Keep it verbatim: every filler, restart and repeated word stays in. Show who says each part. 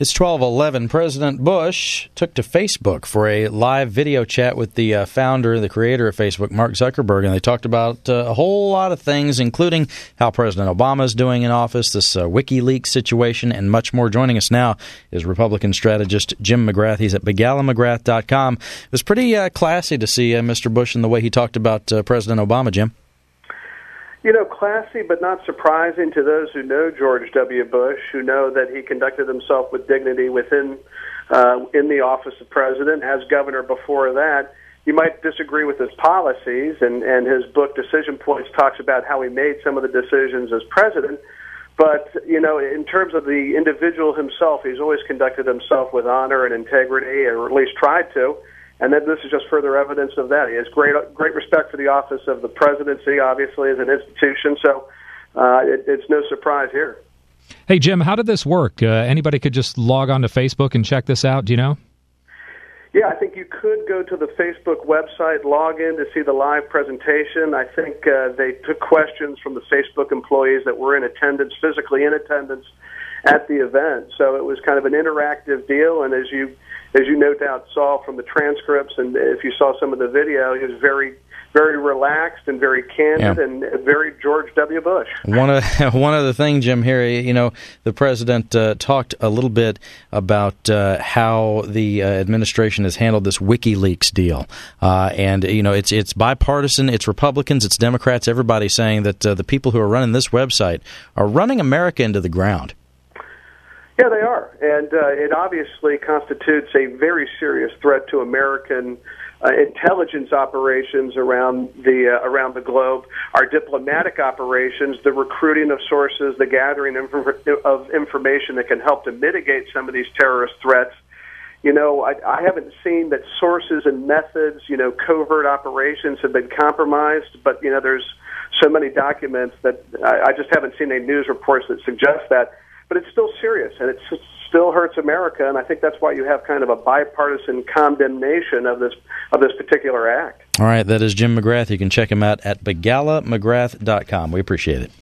Speaker 1: It's twelve eleven. President Bush took to Facebook for a live video chat with the uh, founder, the creator of Facebook, Mark Zuckerberg, and they talked about uh, a whole lot of things, including how President Obama is doing in office, this uh, WikiLeaks situation, and much more. Joining us now is Republican strategist Jim McGrath. He's at begala mcgrath dot com. It was pretty uh, classy to see uh, Mister Bush in the way he talked about uh, President Obama, Jim.
Speaker 2: You know, classy but not surprising to those who know George W. Bush, who know that he conducted himself with dignity within uh, in the office of president. As governor before that, you might disagree with his policies, and, and his book, Decision Points, talks about how he made some of the decisions as president. But, you know, in terms of the individual himself, he's always conducted himself with honor and integrity, or at least tried to. And then this is just further evidence of that. He has great great respect for the office of the presidency, obviously, as an institution. So uh, it, it's no surprise here.
Speaker 3: Hey, Jim, how did this work? Uh, anybody could just log on to Facebook and check this out. Do you know?
Speaker 2: Yeah, I think you could go to the Facebook website, log in to see the live presentation. I think uh, they took questions from the Facebook employees that were in attendance, physically in attendance at the event. So it was kind of an interactive deal. And as you As you no doubt saw from the transcripts, and if you saw some of the video, he was very, very relaxed and very candid, yeah. and very George W. Bush.
Speaker 1: One of one other thing, Jim, here, you know, the president uh, talked a little bit about uh, how the uh, administration has handled this WikiLeaks deal, uh, and you know, it's it's bipartisan, it's Republicans, it's Democrats, everybody saying that uh, the people who are running this website are running America into the ground.
Speaker 2: Yeah, they are, and uh, it obviously constitutes a very serious threat to American uh, intelligence operations around the uh, around the globe, our diplomatic operations, the recruiting of sources, the gathering of, of information that can help to mitigate some of these terrorist threats. You know, I, I haven't seen that sources and methods, you know, covert operations have been compromised, but, you know, there's so many documents that I, I just haven't seen any news reports that suggest that. But it's still serious, and it still hurts America, and I think that's why you have kind of a bipartisan condemnation of this of this particular act.
Speaker 1: All right, that is Jim McGrath. You can check him out at begala mcgrath dot com. We appreciate it.